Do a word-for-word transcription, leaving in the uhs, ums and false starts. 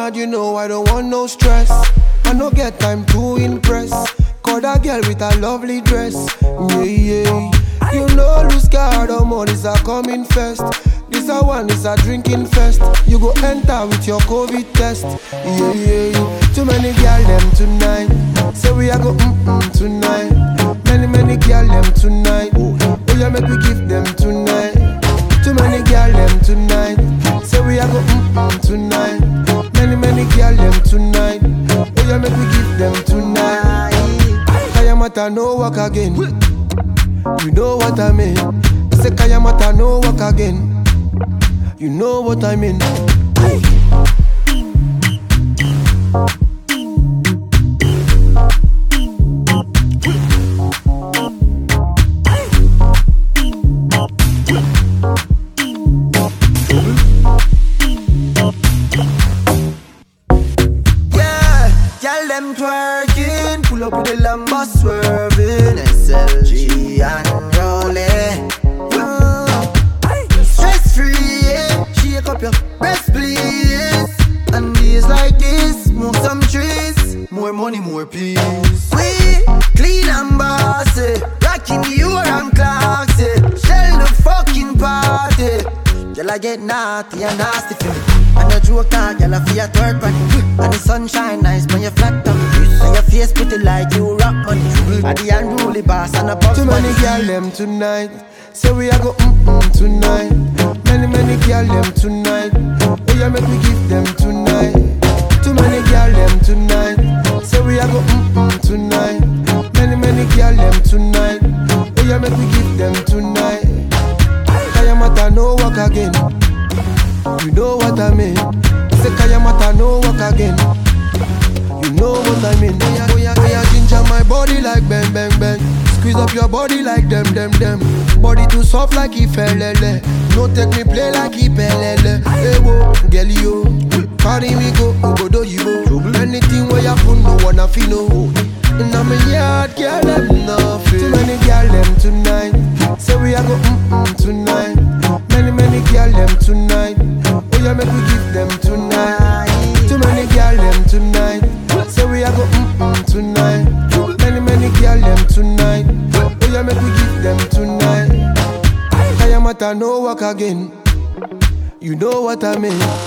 yard, you know I don't want no stress. I no get time to impress. Call that girl with a lovely dress. Yeah, yeah. You know lose card or more, this a coming first. This a one, this a drinking fest. You go enter with your COVID test. Yeah, yeah, yeah. Too many girl them tonight. Say we a go mm-mm tonight. Many, many girl them tonight. Oh yeah, make we give them tonight. Too many girl them tonight. Say we a go mm-mm tonight. Many, many girl them tonight. Oh yeah, make we give them tonight. Kayamata no work again. You know what I mean. I say Kayamata no work again. You know what I mean. Tell them twerking, pull up with the Lambo swerving, S L G and rolling. Mm. Stress free, yeah. Shake up your breast, please. And days like this, move some trees. More money, more peace. We clean and bossy, rocking the Euro clocks, yeah. Shell the fucking party. Girl, I get naughty and nasty for me. And a joke out, girl, I feel a twerk on it. And the sunshine nice when you flat tummy. And your face pretty like you rock money. And the unruly boss and a boss. Too many girl them tonight. Say we a go mm-mm tonight. Many, many girl them tonight. Oh yeah, make we give them tonight. Too many girl them tonight. Say we a go mm-mm tonight. Many, many girl them tonight. Oh yeah, make we give them tonight. Kayamata no work again. You know what I mean. Say Kayamata no work again. You know what I mean. Oh yeah, oh yeah, oh yeah, ginger my body like bang bang bang. Squeeze up your body like them them them. Body too soft like Ifelele. No take me play like Ipelele. Hey wo, girl yo, carry me go, go do you go. Anything where you put no one a feel no. Inna me yard, girl them nothing. Too many girl them tonight. Say we a go mm-mm tonight. Many, many girl them tonight. Oh yeah, make we give them tonight. Too many girl them tonight. Say we a go mm-mm tonight. Many, many girl them tonight. Oh yeah, make we give them tonight. Kayamata no work again. You know what I mean.